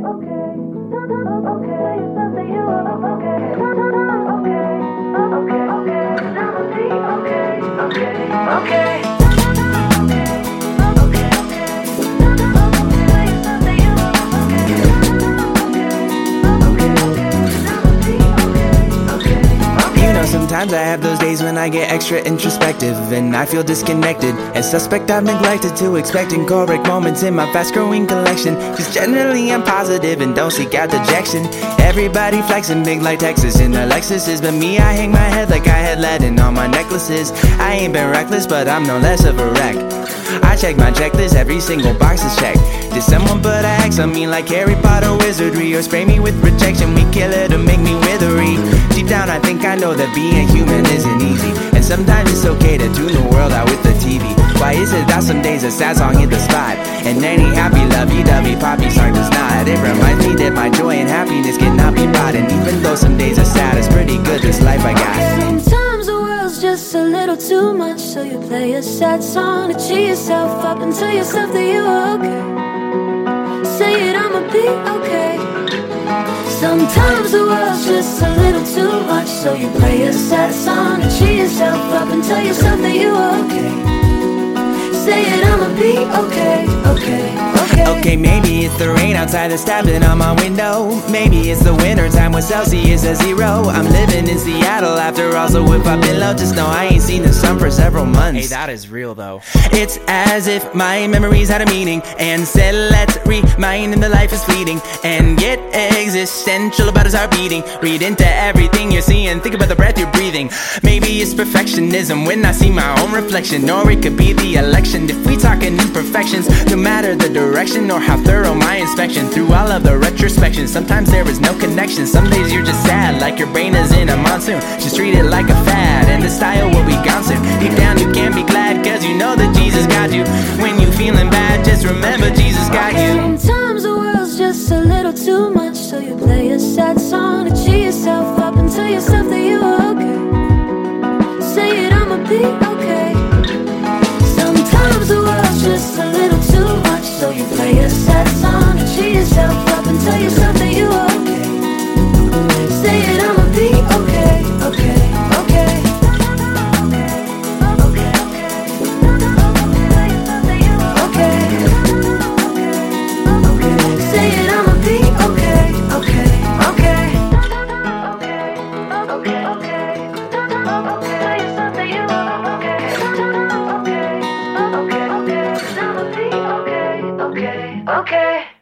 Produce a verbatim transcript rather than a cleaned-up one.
Sometimes I have those days when I get extra introspective and I feel disconnected and suspect I've neglected to expect incorrect moments in my fast-growing collection. Cause generally I'm positive and don't seek out dejection. Everybody flexing big like Texas in their Lexuses, but me, I hang my head like I had lead in all my necklaces. I ain't been reckless, but I'm no less of a wreck. I check my checklist, every single box is checked. Did someone put a hex on me like Harry Potter wizardry, or spray me with rejection? We kill it to make me withery. Deep down I think I know that being human isn't easy, and sometimes it's okay to tune the world out with the T V. Why is it that some days a sad song hit the spot, and any happy lovey-dovey poppy song does not? It reminds me that my joy and happiness cannot be bought, and even though some days are sad, it's pretty good this life I got. Sometimes the world's just a little too much, so you play a sad song to cheer yourself up and tell yourself that you are okay. Say it, I'ma be okay. Sometimes the world's just a little too much, so you play a sad song to cheer yourself up and tell yourself that you are okay. Say it, I'ma be okay, okay, okay. Okay, maybe it's the rain outside that's tapping on my window. Maybe it's the winter time when Celsius is zero. I'm living in Seattle after all, so if I've been low, just know I ain't seen the sun for several months. Hey, that is real though. It's as if my memories had a meaning and said, let's remind him that life is fleeting and get existential about his heart beating. Read into everything you're seeing, think about the breath you're breathing. Maybe it's perfectionism when I see my own reflection, or it could be the election. If we talking imperfections, no matter the direction or how thorough my inspection, through all of the retrospection, sometimes there is no connection. Some days you're just sad, like your brain is in a monsoon. Just treat it like a fad, and the style will be gone soon. Deep down you can be glad, cause you know that Jesus got you. When you feeling bad, just remember Jesus got you. Sometimes the world's just a little too much, so you play a sad song to cheer yourself up and tell yourself that you are okay. Say it, I'ma be okay. Sometimes the world's just a little too much, so you play a sad song to cheer yourself up and tell yourself that you are okay. Say it, I'ma be okay, okay, okay. Okay. Say it, I'ma be okay, okay, okay. Okay, okay. Tell yourself that you are okay. Okay, okay. I'ma be okay, okay, okay.